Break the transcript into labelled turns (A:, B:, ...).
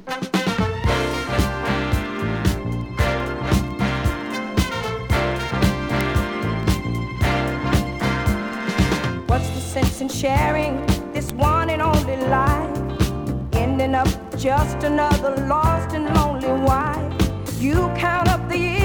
A: What's the sense in sharing this one and only life? Ending up just another lost and lonely wife. You count up the years